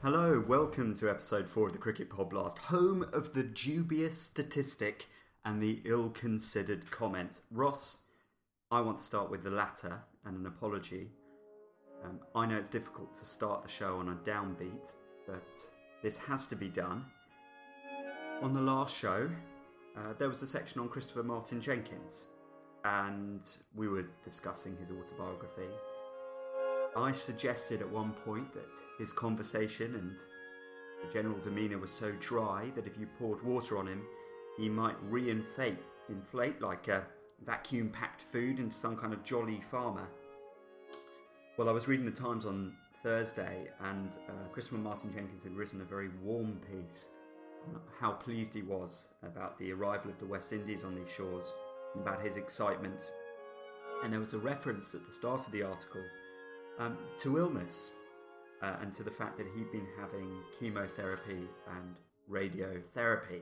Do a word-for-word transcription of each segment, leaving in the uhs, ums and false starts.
Hello, welcome to episode four of the Cricket Podblast, home of the dubious statistic and the ill-considered comment. Ross, I want to start with the latter and an apology. Um, I know it's difficult to start the show on a downbeat, but this has to be done. On the last show, uh, there was a section on Christopher Martin Jenkins, and we were discussing his autobiography. I suggested at one point that his conversation and the general demeanour was so dry that if you poured water on him, he might re-inflate inflate like a vacuum-packed food into some kind of jolly farmer. Well, I was reading the Times on Thursday, and uh, Christopher Martin Jenkins had written a very warm piece on how pleased he was about the arrival of the West Indies on these shores, and about his excitement. And there was a reference at the start of the article Um, to illness uh, and to the fact that he'd been having chemotherapy and radiotherapy.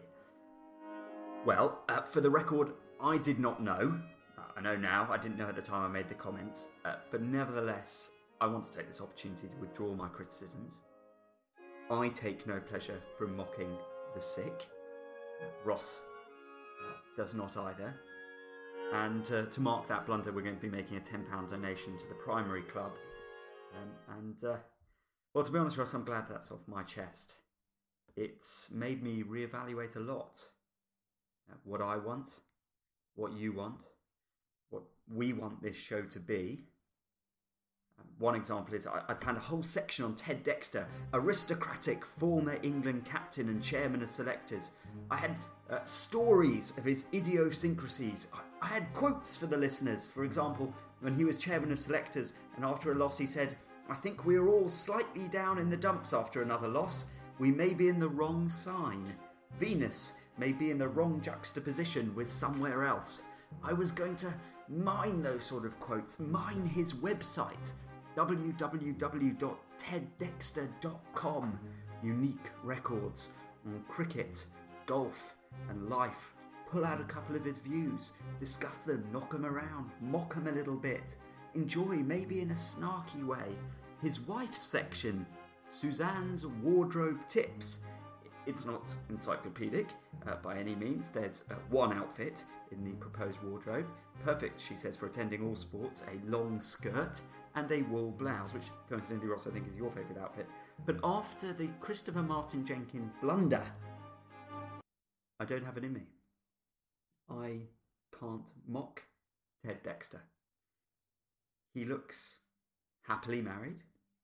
Well, uh, for the record, I did not know. Uh, I know now, I didn't know at the time I made the comments, uh, but nevertheless, I want to take this opportunity to withdraw my criticisms. I take no pleasure from mocking the sick. Uh, Ross uh, does not either. And uh, to mark that blunder, we're going to be making a ten pounds donation to the Primary Club. Um, and, uh, well, to be honest, Ross, I'm glad that's off my chest. It's made me reevaluate a lot. Uh, what I want, what you want, what we want this show to be. Um, one example is I, I planned a whole section on Ted Dexter, aristocratic former England captain and chairman of selectors. I had uh, stories of his idiosyncrasies. I, I had quotes for the listeners. For example, when he was chairman of selectors and after a loss he said, "I think we're all slightly down in the dumps after another loss. We may be in the wrong sign. Venus may be in the wrong juxtaposition with somewhere else." I was going to mine those sort of quotes, mine his website, w w w dot ted dexter dot com. Unique records on cricket, golf and life. Pull out a couple of his views, discuss them, knock them around, mock them a little bit. Enjoy, maybe in a snarky way, his wife's section, Suzanne's wardrobe tips. It's not encyclopedic uh, by any means. There's uh, one outfit in the proposed wardrobe. Perfect, she says, for attending all sports. A long skirt and a wool blouse, which coincidentally, Ross, I think is your favourite outfit. But after the Christopher Martin Jenkins blunder, I don't have it in me. I can't mock Ted Dexter. He looks happily married.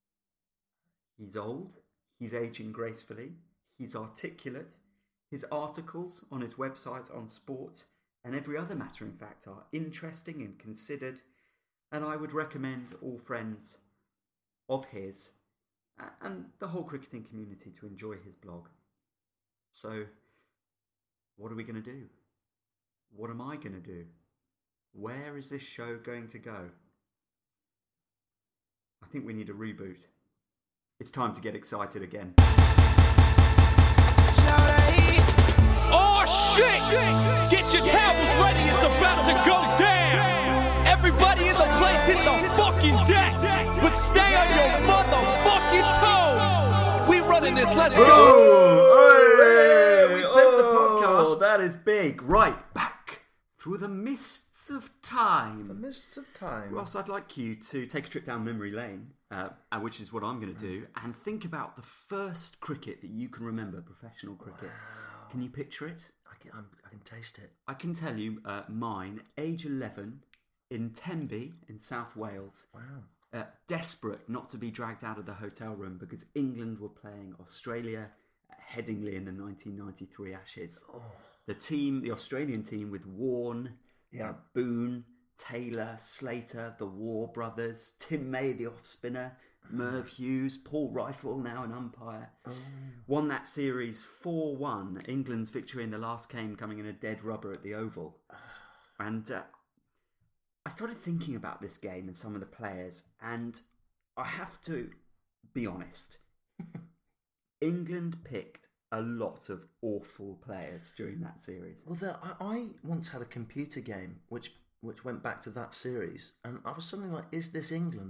He's old. He's aging gracefully. He's articulate. His articles on his website on sport and every other matter, in fact, are interesting and considered. And I would recommend all friends of his and the whole cricketing community to enjoy his blog. So, what are we going to do? What am I going to do? Where is this show going to go? I think we need a reboot. It's time to get excited again. Oh shit! Get your towels ready, it's about to go down! Everybody in the place hit the fucking deck! But stay on your motherfucking toes! We running this, let's go! Oh, hey, we flipped the podcast. That is big. Right, back through the mists of time. The mists of time. Ross, I'd like you to take a trip down memory lane, uh, which is what I'm going to do, and think about the first cricket that you can remember, professional cricket. Wow. Can you picture it? I can, I'm, I can taste it. I can tell you uh, mine, age eleven, in Tenby in South Wales. Wow. Uh, desperate not to be dragged out of the hotel room because England were playing Australia at Headingley in the nineteen ninety-three Ashes. Oh. The team, the Australian team with Warne, Yeah. uh, Boone, Taylor, Slater, the War brothers, Tim May, the off-spinner, Merv Hughes, Paul Rifle, now an umpire, Oh. won that series four one. England's victory in the last game coming in a dead rubber at the Oval. And uh, I started thinking about this game and some of the players, and I have to be honest. England picked a lot of awful players during that series. Well, there, I, I once had a computer game which which went back to that series, and I was suddenly like, "Is this England?"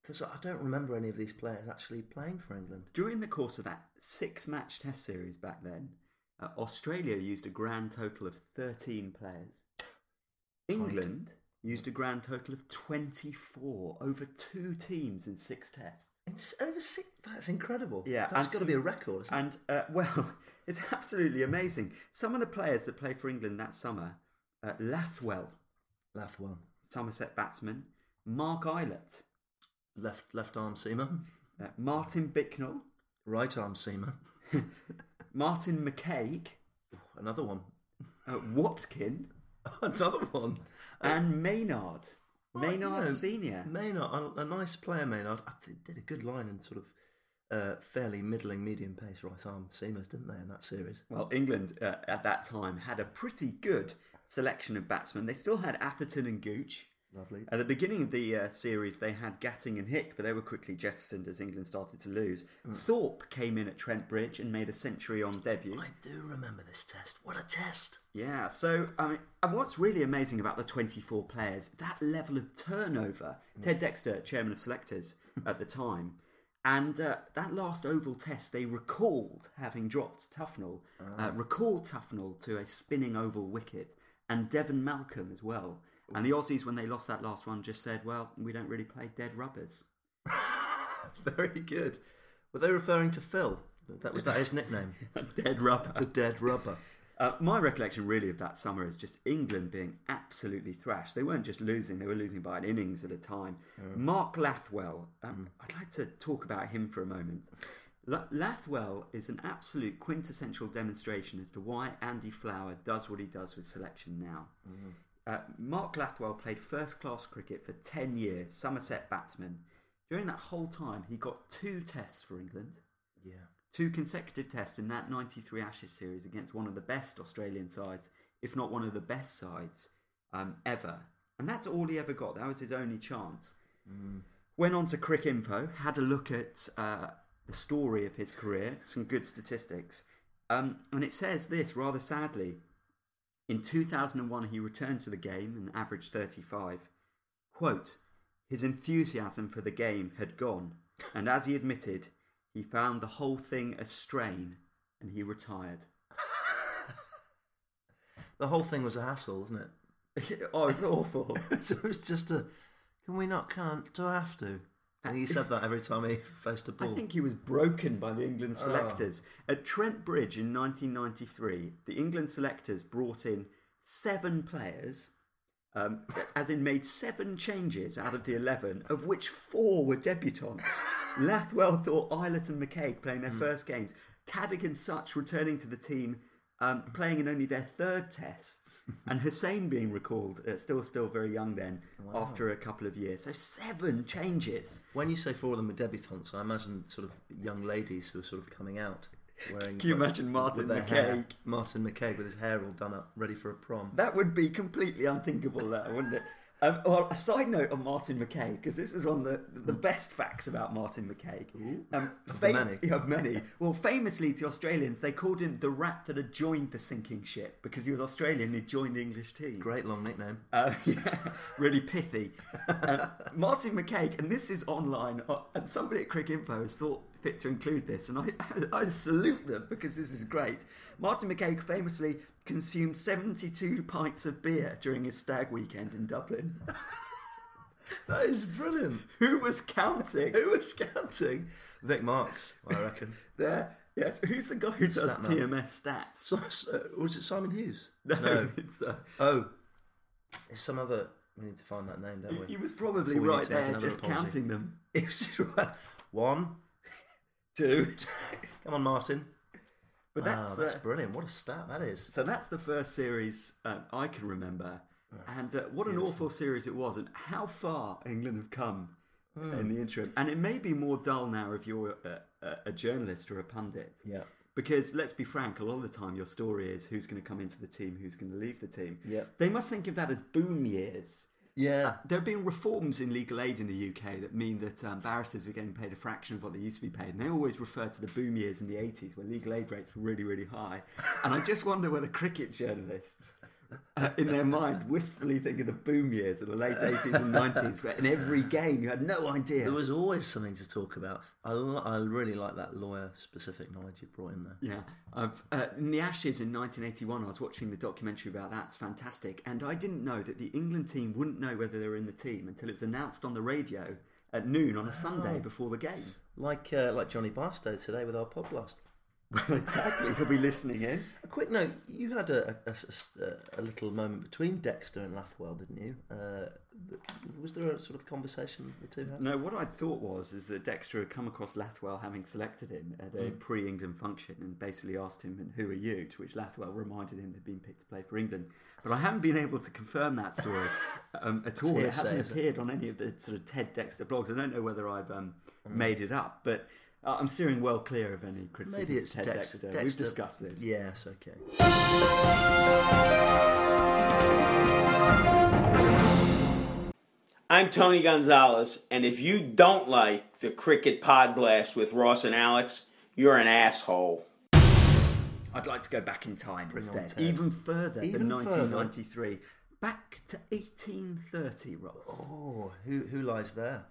Because I don't remember any of these players actually playing for England. During the course of that six-match test series back then, uh, Australia used a grand total of thirteen players. England used a grand total of twenty-four over two teams in six tests. It's over six. That's incredible. Yeah, that's and got to some- be a record. Isn't it? And, uh, well, it's absolutely amazing. Some of the players that played for England that summer, uh, Lathwell, Lathwell, Somerset batsman, Mark Eilert, left left arm seamer, uh, Martin Bicknell, right arm seamer, Martin McCaig, another one, uh, Watkin, another one, and Maynard. Well, you Maynard know, Senior. Maynard, a, a nice player, Maynard. I think did a good line in sort of uh, fairly middling, medium pace right arm seamers, didn't they, in that series? Well, England uh, at that time had a pretty good selection of batsmen. They still had Atherton and Gooch. Lovely. At the beginning of the uh, series, they had Gatting and Hick, but they were quickly jettisoned as England started to lose. Mm. Thorpe came in at Trent Bridge and made a century on debut. I do remember this test. What a test! Yeah, so I mean, and what's really amazing about the twenty-four players, that level of turnover. Ted Dexter, chairman of selectors at the time, and uh, that last Oval test, they recalled having dropped Tufnell, uh, recalled Tufnell to a spinning Oval wicket, and Devon Malcolm as well. And the Aussies, when they lost that last one, just said, well, we don't really play dead rubbers. Very good. Were they referring to Phil? That was that his nickname? Dead rubber. The dead rubber. Uh, my recollection really of that summer is just England being absolutely thrashed. They weren't just losing, they were losing by an innings at a time. Mm. Mark Lathwell, um, mm. I'd like to talk about him for a moment. La- Lathwell is an absolute quintessential demonstration as to why Andy Flower does what he does with selection now. Mm. Uh, Mark Lathwell played first-class cricket for ten years, Somerset batsman. During that whole time, he got two tests for England. Yeah. Two consecutive tests in that ninety-three Ashes series against one of the best Australian sides, if not one of the best sides um, ever. And that's all he ever got. That was his only chance. Mm. Went on to Cricinfo, had a look at uh, the story of his career, some good statistics. Um, and it says this, rather sadly. In two thousand one, he returned to the game and averaged thirty-five. Quote, his enthusiasm for the game had gone, and as he admitted, he found the whole thing a strain, and he retired. The whole thing was a hassle, wasn't it? Oh, it's awful. So it was just a, can we not, can't, do I have to? And he said that every time he faced a ball. I think he was broken by the England selectors. Oh. At Trent Bridge in nineteen ninety-three, the England selectors brought in seven players, um, as in made seven changes out of the eleven, of which four were debutants. Lathwell thought Eilert and McCaig playing their mm. first games, Caddick and Such returning to the team, um, playing in only their third tests, and Hussain being recalled, uh, still still very young then, wow. after a couple of years. So seven changes. When you say four of them were debutants, I imagine sort of young ladies who are sort of coming out. Wearing, Can you imagine Martin McCaig? Hair, Martin McCaig with his hair all done up, ready for a prom. That would be completely unthinkable, that, wouldn't it? Um, well, a side note on Martin McCaig, because this is one of the, the best facts about Martin McCaig. Um, of fam- many. Of many. Well, famously to Australians, they called him the rat that had joined the sinking ship, because he was Australian and he'd joined the English team. Great long nickname. Uh, yeah, really pithy. um, Martin McCaig, and this is online, uh, and somebody at Cricinfo has thought fit to include this, and I, I salute them because this is great. Martin McCaig famously consumed seventy-two pints of beer during his stag weekend in Dublin. That is brilliant. Who was counting? Who was counting? Vic Marks, I reckon. There, yes. Who's the guy who does Stat T M S stats? So, so, was it Simon Hughes? No, no. it's uh, oh, it's some other. We need to find that name, don't we? He was probably Before we right need to make there, another just apology. counting them. He was right. One, Two. Come on, Martin. But that's, wow, that's uh, brilliant. What a stat that is. So that's the first series um, I can remember. And uh, what an awful series it was, and how far England have come mm. in the interim. And it may be more dull now if you're a, a, a journalist or a pundit. Yeah. Because let's be frank, a lot of the time your story is who's going to come into the team, who's going to leave the team. Yeah. They must think of that as boom years. Yeah. Uh, there have been reforms in legal aid in the U K that mean that um, barristers are getting paid a fraction of what they used to be paid. And they always refer to the boom years in the eighties where legal aid rates were really, really high. And I just wonder whether cricket journalists uh, in their mind wistfully think of the boom years of the late eighties and nineties, where in every game you had no idea. There was always something to talk about. I, lo- I really like that lawyer-specific knowledge you brought in there. Yeah. I've, uh, in the Ashes in nineteen eighty-one, I was watching the documentary about that. It's fantastic. And I didn't know that the England team wouldn't know whether they were in the team until it was announced on the radio at noon on a Sunday before the game. Like uh, like Johnny Barstow today with our pod blast. Well, exactly. He'll be listening in. A quick note, you had a, a, a, a little moment between Dexter and Lathwell, didn't you? Uh, was there a sort of conversation the two had? No, what I thought was is that Dexter had come across Lathwell having selected him at a mm. pre-England function and basically asked him, and who are you? To which Lathwell reminded him they'd been picked to play for England. But I haven't been able to confirm that story um, at all. It hasn't appeared on any of the sort of Ted Dexter blogs. I don't know whether I've um, mm. made it up, but... Uh, I'm steering well clear of any criticism. Maybe it's Ted Dex- Dexter. Dexter. We've discussed this. Yes, okay. I'm Tony Gonzalez, and if you don't like the Cricket Pod Blast with Ross and Alex, you're an asshole. I'd like to go back in time Bring instead, even further even than nineteen ninety-three. Further? Back to eighteen thirty, Ross. Oh, who who lies there?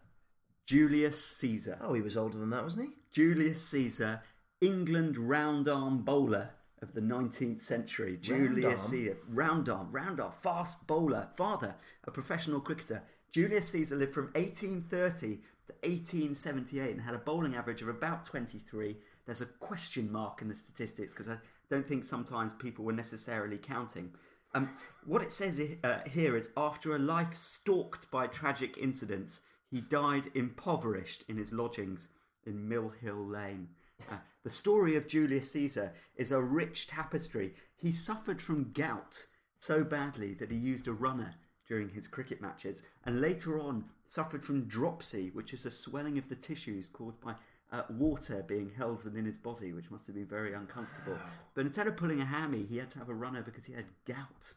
Julius Caesar. Oh, he was older than that, wasn't he? Julius Caesar, England round arm bowler of the nineteenth century. Round Julius arm? Caesar, round arm, round arm, fast bowler, father, a professional cricketer. Julius Caesar lived from eighteen thirty to eighteen seventy-eight and had a bowling average of about twenty-three. There's a question mark in the statistics because I don't think sometimes people were necessarily counting. Um, what it says uh, here is, after a life stalked by tragic incidents, he died impoverished in his lodgings in Mill Hill Lane. Uh, the story of Julius Caesar is a rich tapestry. He suffered from gout so badly that he used a runner during his cricket matches, and later on suffered from dropsy, which is a swelling of the tissues caused by uh, water being held within his body, which must have been very uncomfortable. But instead of pulling a hammy, he had to have a runner because he had gout.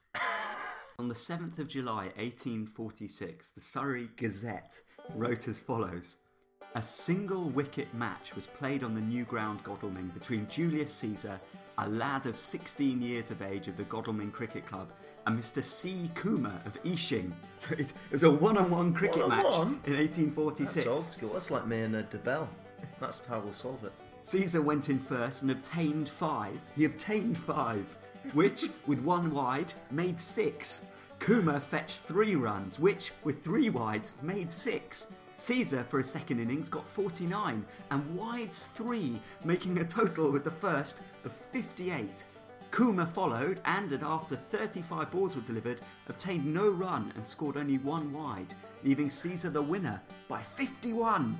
On the seventh of July, eighteen forty-six, the Surrey Gazette wrote as follows: a single wicket match was played on the new ground Godalming between Julius Caesar, a lad of sixteen years of age of the Godalming Cricket Club, and Mister C. Coomer of Eashing. So it, it was a one-on-one cricket One-on-one? match in eighteen forty-six. That's old school. That's like me and uh, DeBell. That's how we'll solve it. Caesar went in first and obtained five. He obtained five, which, with one wide, made six. Coomer fetched three runs, which, with three wides, made six. Caesar, for his second innings, got forty-nine, and wides three, making a total with the first of fifty-eight. Coomer followed, and after thirty-five balls were delivered, obtained no run and scored only one wide, leaving Caesar the winner by fifty-one.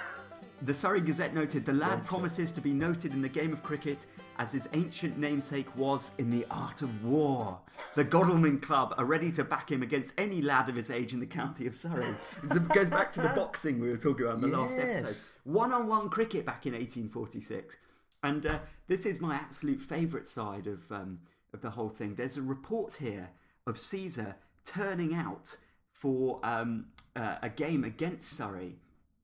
The Surrey Gazette noted, the lad promises to be noted in the game of cricket as his ancient namesake was in the art of war. The Godalming Club are ready to back him against any lad of his age in the county of Surrey. It goes back to the boxing we were talking about in the Yes. last episode. One-on-one cricket back in eighteen forty-six. And uh, this is my absolute favourite side of, um, of the whole thing. There's a report here of Caesar turning out for um, uh, a game against Surrey.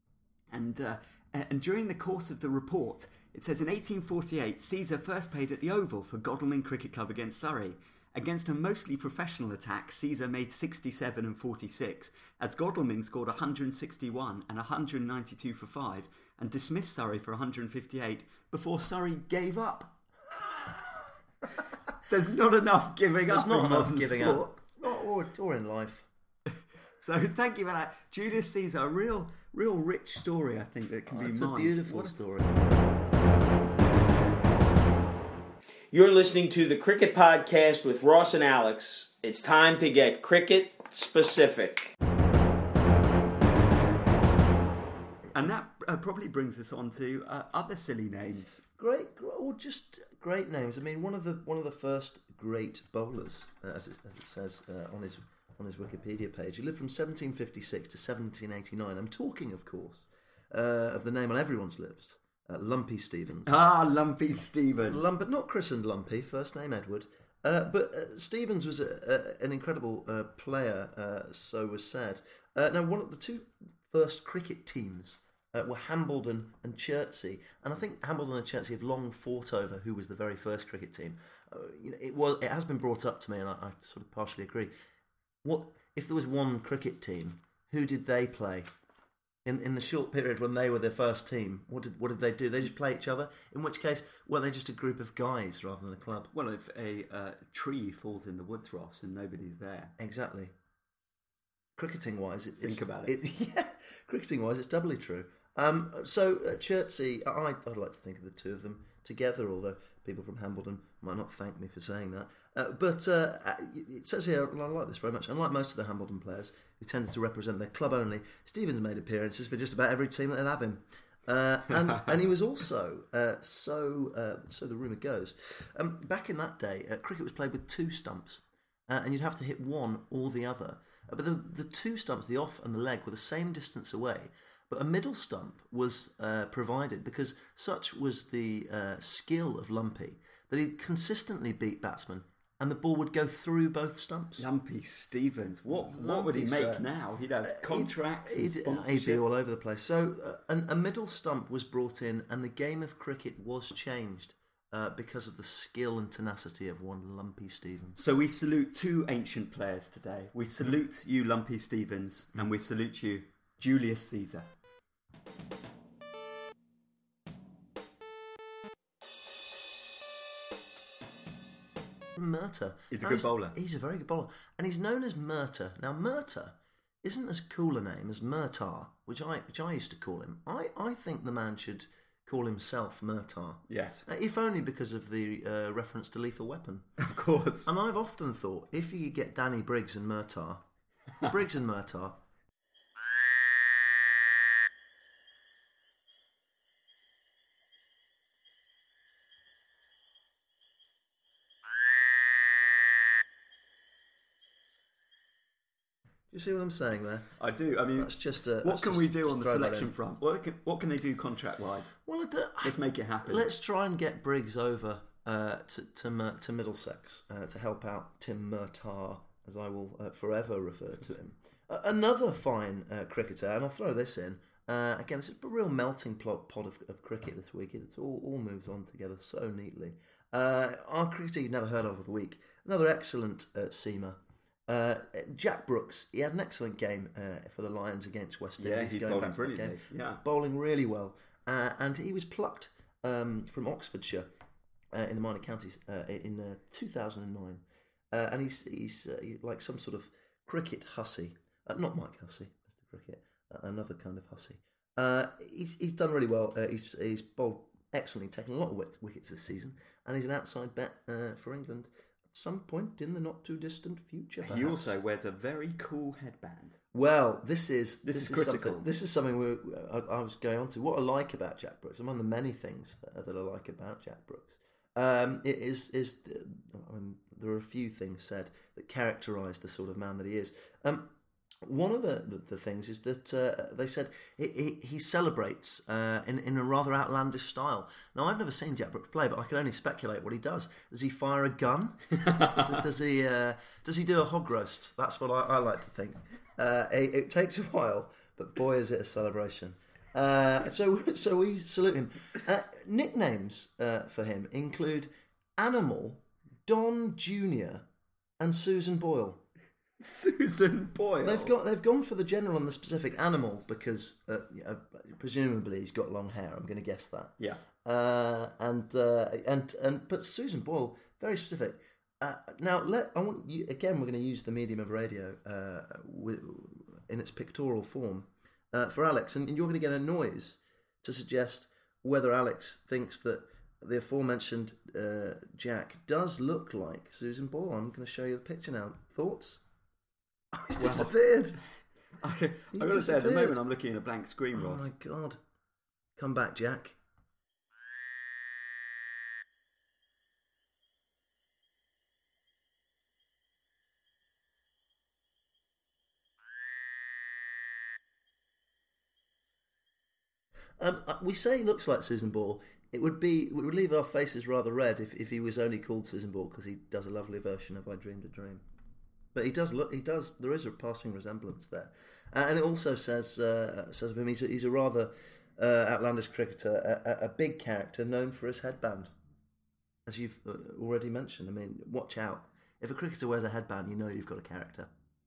And uh, and during the course of the report, it says in eighteen forty-eight, Caesar first played at the Oval for Godalming Cricket Club against Surrey. Against a mostly professional attack, Caesar made sixty-seven and forty-six, as Godalming scored one hundred sixty-one and one hundred ninety-two for five, and dismissed Surrey for one hundred fifty-eight before Surrey gave up. There's not enough giving There's up. not in enough modern giving sport. up. Or, or, or in life. So thank you for that. Julius Caesar, a real, real rich story, I think, that can Oh, be it's mined. a beautiful What a- story. You're listening to the Cricket Podcast with Ross and Alex. It's time to get cricket specific. And that uh, probably brings us on to uh, other silly names. Great, gr- or just great names. I mean, one of the one of the first great bowlers, uh, as, it, as it says uh, on his on his Wikipedia page. He lived from seventeen fifty-six to seventeen eighty-nine. I'm talking, of course, uh, of the name on everyone's lips, uh, Lumpy Stevens. Ah, Lumpy Stevens. Lump, but not christened Lumpy, first name Edward. Uh, but uh, Stevens was a, a, an incredible uh, player, uh, so was said. Uh, now, one of the two first cricket teams uh, were Hambledon and Chertsey. And I think Hambledon and Chertsey have long fought over who was the very first cricket team. Uh, you know, it was it has been brought up to me, and I, I sort of partially agree. What if there was one cricket team? Who did they play in in the short period when they were their first team? What did what did they do? They just play each other. In which case, were they just a group of guys rather than a club? Well, if a uh, tree falls in the woods, Ross, and nobody's there, Exactly. Cricketing wise, it, Think it's, about it. Yeah, cricketing wise, it's doubly true. Um, so uh, Chertsey, I, I'd like to think of the two of them together, although people from Hambledon might not thank me for saying that. Uh, but uh, it says here, I like this very much. Unlike most of the Hambledon players who tended to represent their club only, Stevens made appearances for just about every team that would have him. Uh, and and he was also uh, so uh, so the rumour goes. Um, back in that day, uh, cricket was played with two stumps, uh, and you'd have to hit one or the other. Uh, but the the two stumps, the off and the leg, were the same distance away. But a middle stump was uh, provided because such was the uh, skill of Lumpy that he'd consistently beat batsmen, and the ball would go through both stumps. Lumpy Stevens, what what would he Lumpy, make sir. now? He'd have contracts and He'd, he'd, sponsorship. he'd be all over the place. So uh, an, a middle stump was brought in, and the game of cricket was changed uh, because of the skill and tenacity of one Lumpy Stevens. So we salute two ancient players today. We salute you, Lumpy Stevens, and we salute you, Julius Caesar. Murta. He's a Now, good bowler. He's a very good bowler. And he's known as Murta. Now, Murta isn't as cool a name as Murtar, which I which I used to call him. I, I think the man should call himself Murtar. Yes, Uh, if only because of the uh, reference to Lethal Weapon. of course. And I've often thought, if you could get Danny Briggs and Murtar, Briggs and Murtar, do you see what I'm saying there? I do. I mean, That's just a. what that's can just- we do just on the throw that selection in. front? What can, what can they do contract-wise? Well, I don't- Let's make it happen. Let's try and get Briggs over uh, to to, Mer- to Middlesex uh, to help out Tim Murtar, as I will uh, forever refer to him. Uh, another fine uh, cricketer, and I'll throw this in. Uh, again, this is a real melting pot, pot of, of cricket this week. It all, all moves on together so neatly. Uh, our cricketer you've never heard of of the week. Another excellent uh, seamer. Uh, Jack Brooks, he had an excellent game uh, for the Lions against West Yeah, Indies. he's going bowling back to that brilliantly, game. yeah. Bowling really well. Uh, and he was plucked um, from Oxfordshire uh, in the minor counties uh, in uh, two thousand nine. Uh, and he's he's uh, like some sort of cricket hussy. Uh, not Mike Hussey, Mister Cricket, uh, another kind of hussy. Uh, he's he's done really well. Uh, he's he's bowled excellently, taken a lot of wick- wickets this season, and he's an outside bet uh, for England at some point in the not too distant future. He perhaps. also wears a very cool headband. Well, this is This is is critical. something- This is something we, I, I was going on to. What I like about Jack Brooks, among the many things that, that I like about Jack Brooks, um, it is is I mean, there are a few things said that characterise the sort of man that he is. Um, one of the, the, the things is that uh, they said he, he, he celebrates uh, in, in a rather outlandish style. Now, I've never seen Jack Brooks play, but I can only speculate what he does. Does he fire a gun? does, does he uh, does he do a hog roast? That's what I, I like to think. Uh, it, it takes a while, but boy, is it a celebration. Uh, so, so we salute him. Uh, nicknames uh, for him include Animal, Don Junior, and Susan Boyle. Susan Boyle. They've got they've gone for the general and the specific. Animal because uh, uh, presumably he's got long hair. I'm going to guess that. Yeah. Uh, and uh, and and but Susan Boyle, very specific. Uh, now let I want you again. We're going to use the medium of radio uh, with, in its pictorial form uh, for Alex, and, and you're going to get a noise to suggest whether Alex thinks that the aforementioned uh, Jack does look like Susan Boyle. I'm going to show you the picture now. Thoughts? Oh, he's Well, disappeared. I, He's I've got to say, at the disappeared. moment, I'm looking at a blank screen, Oh Ross. my God! Come back, Jack. Um, uh, we say he looks like Susan Ball. It would be it would leave our faces rather red if, if he was only called Susan Ball because he does a lovely version of "I Dreamed a Dream." But he does look. He does. There is a passing resemblance there, uh, and it also says uh, says of him he's a, he's a rather uh, outlandish cricketer, a, a, a big character known for his headband. As you've uh, already mentioned, I mean, watch out. If a cricketer wears a headband, you know you've got a character.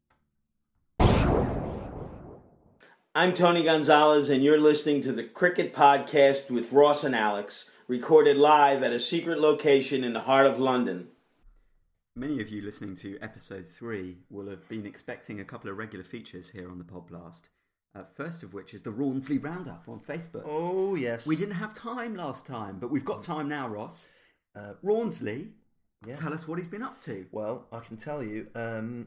I'm Tony Gonzalez, and you're listening to the Cricket Podcast with Ross and Alex, recorded live at a secret location in the heart of London. Many of you listening to episode three will have been expecting a couple of regular features here on the Podblast. Uh, first of which is the Rawnsley Roundup on Facebook. Oh, yes. We didn't have time last time, but we've got time now, Ross. Uh, Rawnsley, yeah. Tell us what he's been up to. Well, I can tell you, um,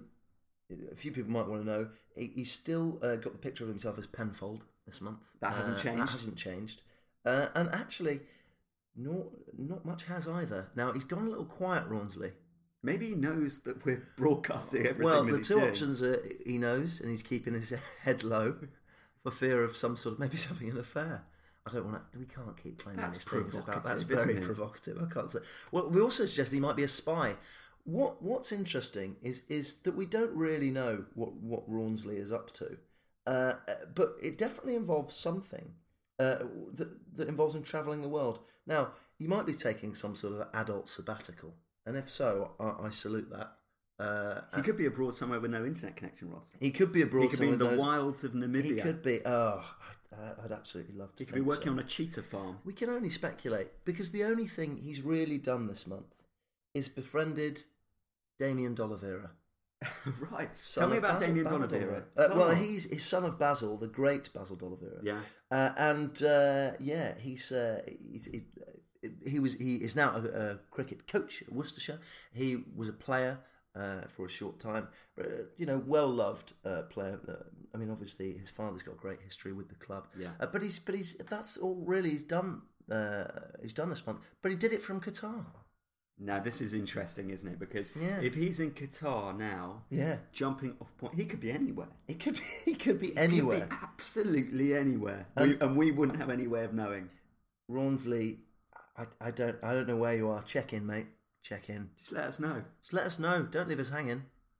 a few people might want to know, he, he's still uh, got the picture of himself as Penfold this month. That hasn't uh, changed. That hasn't changed. Uh, and actually, not, not much has either. Now, he's gone a little quiet, Rawnsley. Maybe he knows that we're broadcasting everything Well, that the he's two doing. options are he knows and he's keeping his head low for fear of some sort of, maybe something in an affair. I don't want to, we can't keep claiming That's these things about, that's provocative, very isn't it? provocative, I can't say. Well, we also suggest he might be a spy. What What's interesting is is that we don't really know what, what Rawnsley is up to, uh, but it definitely involves something uh, that, that involves him travelling the world. Now, you might be taking some sort of adult sabbatical, and if so, I, I salute that. Uh, He could be abroad somewhere with no internet connection, Ross. he could be abroad He could be in somewhere the with those- wilds of Namibia. He could be. Oh, I, I'd absolutely love to. He could be think working so. on a cheetah farm. We can only speculate because the only thing he's really done this month is befriended Damien D'Oliveira. Right. Son Tell me of about Basil- Damien Basil D'Oliveira. Uh, Son well, of- he's his son of Basil, the great Basil D'Oliveira. Yeah. Uh, and uh, yeah, he's, uh, he's he, he was he is now a, a cricket coach at Worcestershire. He was a player uh, for a short time, but, uh, you know, well loved uh, player. Uh, I mean, obviously his father's got a great history with the club. Yeah. Uh, but he's but he's that's all really he's done. Uh, he's done this month, but he did it from Qatar. Now, this is interesting, isn't it? Because Yeah. if he's in Qatar now, Yeah, jumping off point, he could be anywhere. he could be, he could be He anywhere. could be absolutely anywhere. Um, we, and we wouldn't have any way of knowing. Rawnsley, I, I don't I don't know where you are. Check in, mate. Check in. Just let us know. Just let us know. Don't leave us hanging.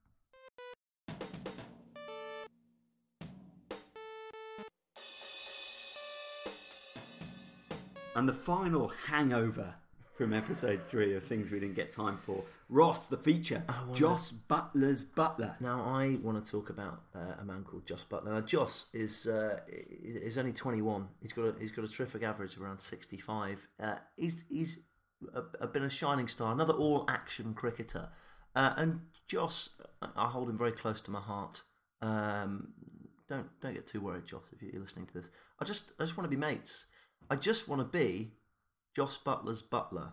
And the final hangover from episode three of Things We Didn't Get Time For. Ross, the feature. wanna- Joss Butler's Butler. Now I want to talk about uh, a man called Joss Butler. Now Joss is uh, is only twenty-one. He's got a, he's got a terrific average of around sixty-five. Uh, he's he's a, a been a shining star, another all-action cricketer. Uh, and Joss, I hold him very close to my heart. Um, don't don't get too worried, Joss, if you're listening to this. I just I just want to be mates. I just want to be Joss Butler's butler.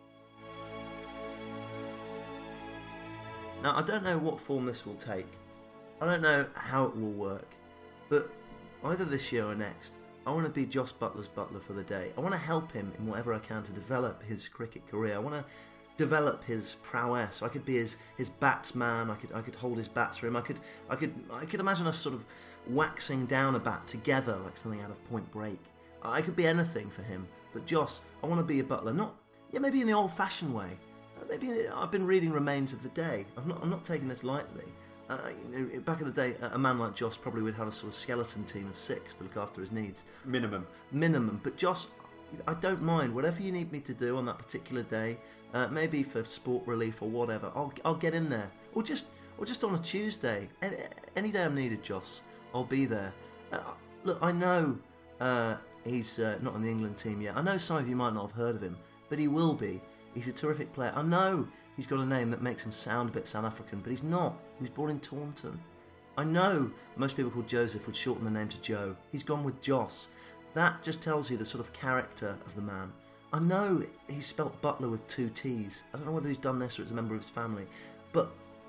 Now, I don't know what form this will take. I don't know how it will work. But either this year or next, I want to be Joss Butler's butler for the day. I want to help him in whatever I can to develop his cricket career. I want to develop his prowess. I could be his his batsman. I could I could hold his bats for him. I could I could I could imagine us sort of waxing down a bat together like something out of Point Break. I could be anything for him. But Joss, I want to be a butler. Not yeah, maybe in the old-fashioned way. Maybe I've been reading Remains of the Day. I'm not I'm not taking this lightly. Uh, you know, back in the day, a man like Joss probably would have a sort of skeleton team of six to look after his needs. Minimum. Minimum. But Joss, I don't mind. Whatever you need me to do on that particular day, uh, maybe for sport relief or whatever, I'll I'll get in there. Or just or just on a Tuesday. Any, any day I'm needed, Joss, I'll be there. Uh, look, I know uh, he's uh, not on the England team yet. I know some of you might not have heard of him, but he will be. He's a terrific player. I know he's got a name that makes him sound a bit South African, but he's not. He was born in Taunton. I know most people called Joseph would shorten the name to Joe. He's gone with Joss. That just tells you the sort of character of the man. I know he's spelt Butler with two T's. I don't know whether he's done this or it's a member of his family, but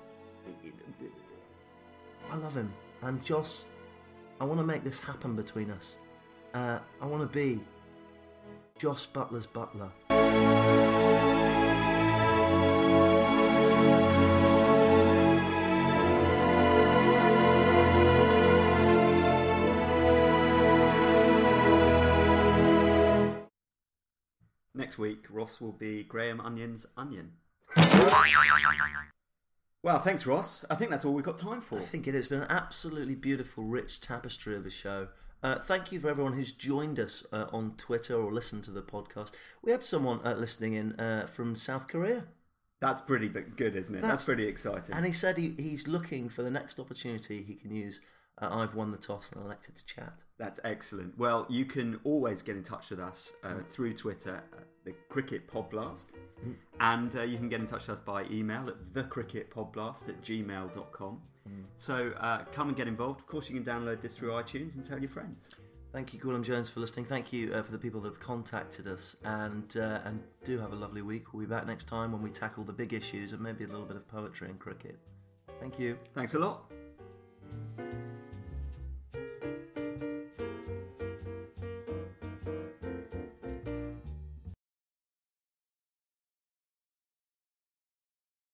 I love him. And Joss, I want to make this happen between us. Uh, I want to be Joss Butler's butler. Next week, Ross will be Graham Onion's Onion. Well, thanks, Ross. I think that's all we've got time for. I think it has been an absolutely beautiful, rich tapestry of a show. Uh, thank you for everyone who's joined us uh, on Twitter or listened to the podcast. We had someone uh, listening in uh, from South Korea. That's pretty good, isn't it? That's, That's pretty exciting. And he said he, he's looking for the next opportunity he can use. Uh, I've won the toss and elected to chat. That's excellent. Well, you can always get in touch with us uh, mm. through Twitter, uh, the Cricket Podblast, mm. and uh, you can get in touch with us by email at the cricket podblast at gmail dot com. Mm. So uh, come and get involved. Of course, you can download this through iTunes and tell your friends. Thank you, Gwilym Jones, for listening. Thank you uh, for the people that have contacted us, and uh, and do have a lovely week. We'll be back next time when we tackle the big issues and maybe a little bit of poetry and cricket. Thank you. Thanks a lot.